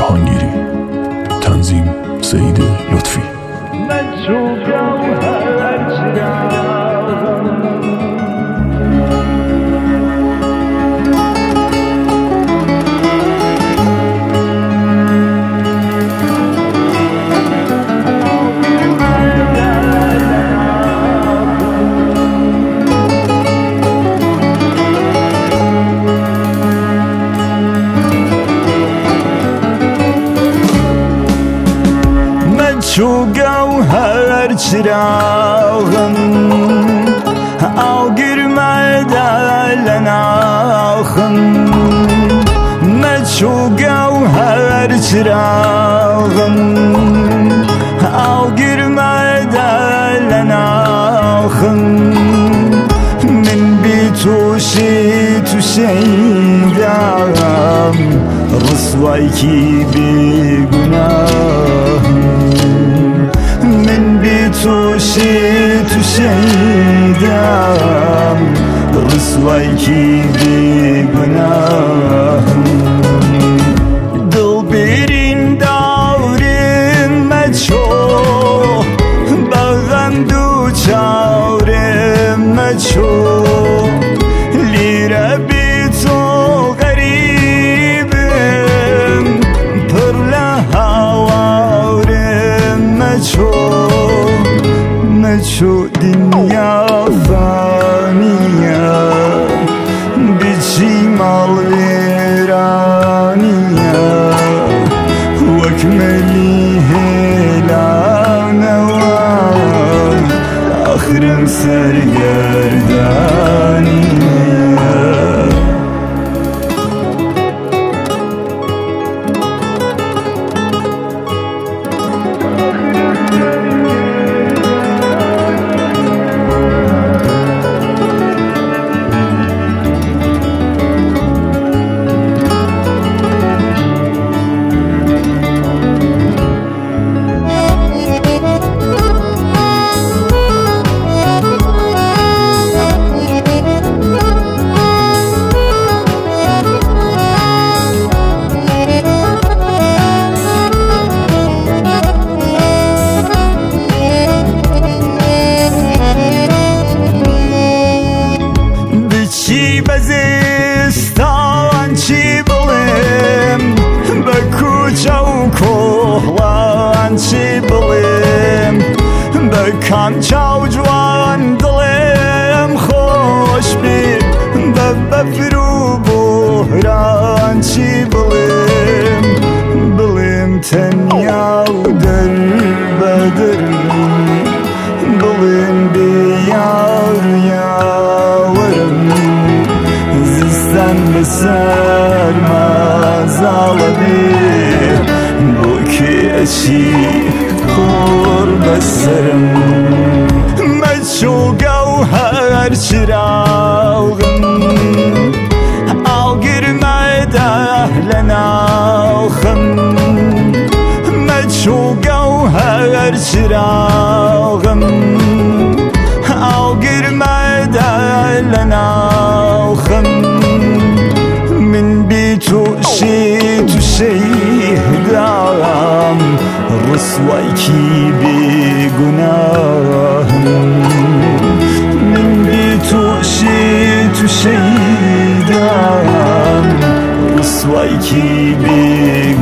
جهانگیری. تنظیم سعید لطفی. چو گوهر چراغم آگرمه دلناخم من چو گوهر چراغم آگرمه دلناخم من بی تو شیدم رسوای کی بی گناهم من بی تو شیدم رسوای کی بی گناهم دل برین دارم مچو بغم دو چارم مچو لیره بی تو غریبم پر لحوارم مچو مچو دنیا فانیه بچی مال ویرانیه وکملی هلانه آخرم سرگردانیه چی بزستان چی بلیم به کوچه و کوهلان چی بلیم به کامچه و جوان دلیم خوش بی به بفر و بحران چی بلیم بلیم تنیا و در بدر بلیم بیار یاورم زستان بسر مازالبی بو که اچی کور بسرم مچو گوهر چراغم آگرمه دهلناخم مچو گوهر چراغم آگرمه دهلناخم من بی تو شیدم رسوای کی بی گناهم من بی تو شیدم رسوای کی بی